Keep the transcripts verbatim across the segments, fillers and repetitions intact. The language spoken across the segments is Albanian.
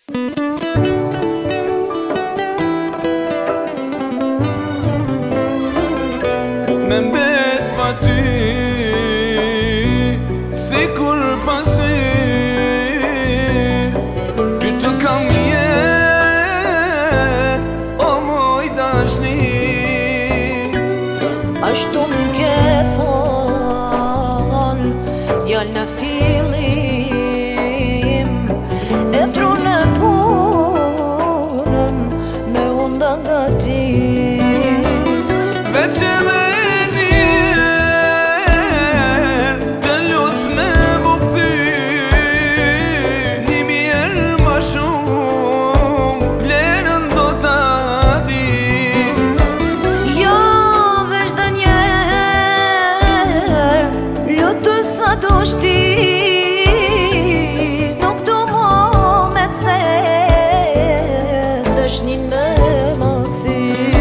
Me mbet pa ty, si kur pasi ty të kam jet, o moj dashni. Ashtu m'ke thon, djallë në fillim, e prune punën me unda nga ti. Veç edhe njerë të lus me mu këthy, një mjerë ma shumë vlerën do t'a di. Jo, veç dhe njerë lutu sa do shti, nuk do mo me të ses dëshnin me më këthy.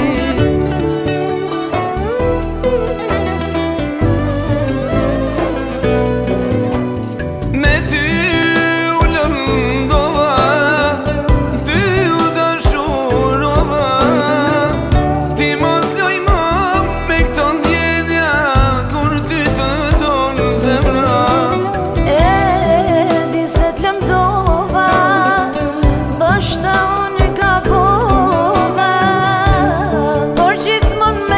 Me ty u lëndova, ty u dashurova, ti mos loj më me këto ndjenja kur ty të donë zemra. E di se t'lëndova, ndoshta unë gabova, por gjithmon me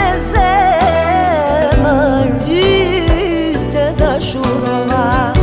zemër ty të dashurova.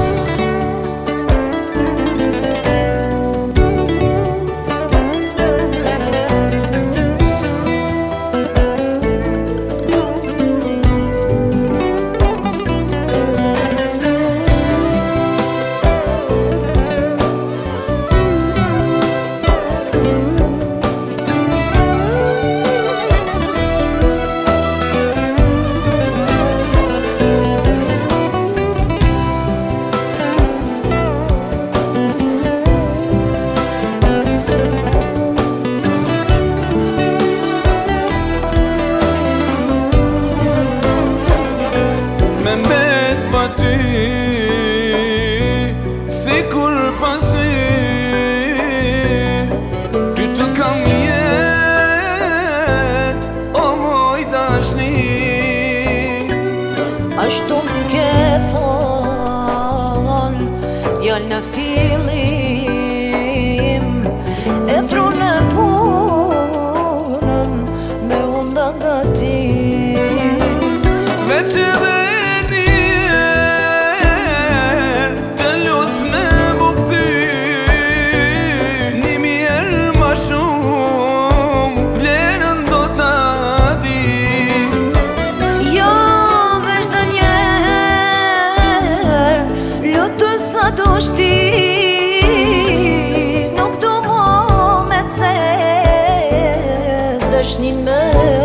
Me mbet pa ty, si kur pasi ty të kam jet, o moj dashni. Ashtu m'ke thon, djallë në fillim, e prune punën me unda nga ti. Veç edhe njerë të lus me mu këthy, një mjerë ma shumë vlerën do t'a di. Jo, veç dhe njerë lutu sa do shti, nuk do mo me të ses dëshnin me